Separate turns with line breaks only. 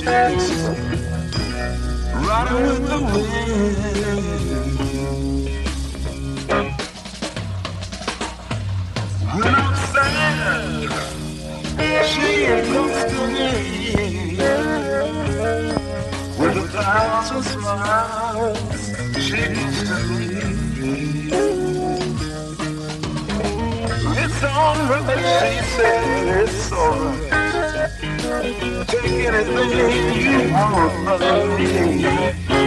Riding with the wind. When I'm sad, she is close to me. With 1,000 smiles, she gives to me. It's alright, she said, it's alright. Take anything you want from me.